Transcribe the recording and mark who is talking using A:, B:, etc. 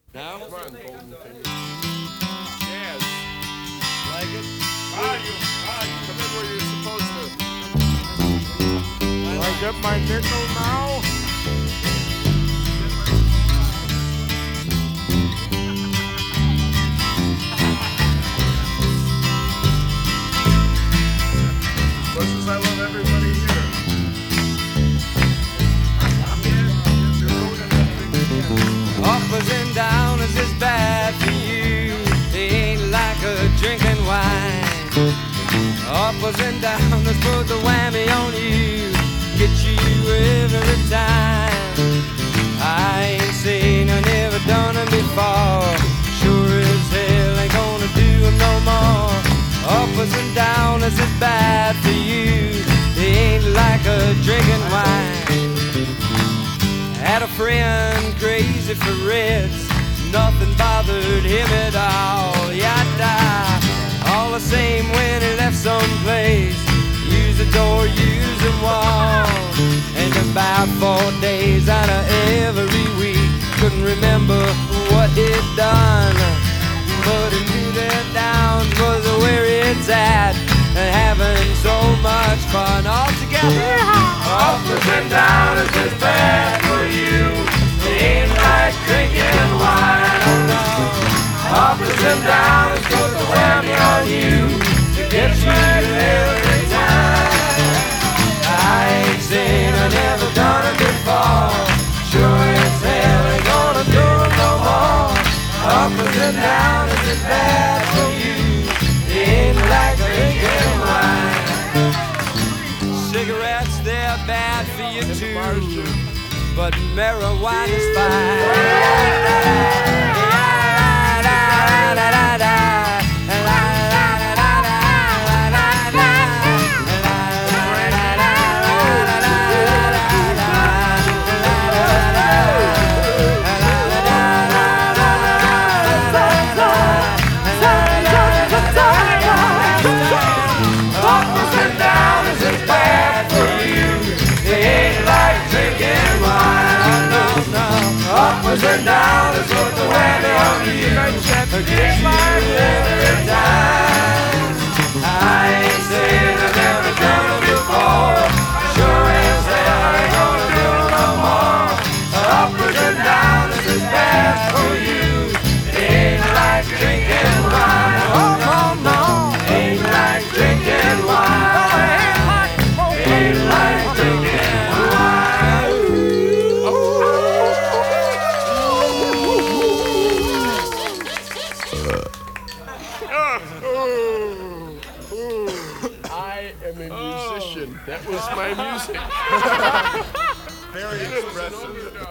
A: Now?
B: Come on, golden fingers. Yes.
A: Like it?
B: You come in where you're supposed to. Do I get my nickel now? As much as I love everybody here.
A: Uppers and downers is bad for you. They ain't like a drinking wine. Uppers and downers put the whammy on you. Get you every time. I ain't seen I never done it before. Sure as hell ain't gonna do 'em no more. Uppers and downers is bad for you. They ain't like a drinking wine. Had a friend crazy for reds. Nothing bothered him at all. Yada. All the same when he left someplace. Use the door, use the wall. And about 4 days out of every week, couldn't remember what he'd done. But he knew that down was where it's at. And having so much fun all together. Uppers and downers is bad for you. It ain't like drinking wine, oh no. Uppers and downers put the whammy on you to get you every time. I ain't seen I never done it before. Sure as hell ain't gonna do it no more. Uppers and downers is bad for you. It ain't like drinking wine. Cigarettes, they're bad for you too, but marijuana's fine. Uppers and downers is bad for you. They ain't like drinking wine. Oh no, no. Uppers and downers put the whammy on you. Get you every time. I ain't saying I've never done it before. Sure as hell I ain't gonna do it no more. Uppers and downers is bad for you. They ain't like drinking wine. Oh no, no. Ain't like drinking wine. Ain't like drinking wine.
B: I am a musician. That was my music.
C: Very expressive.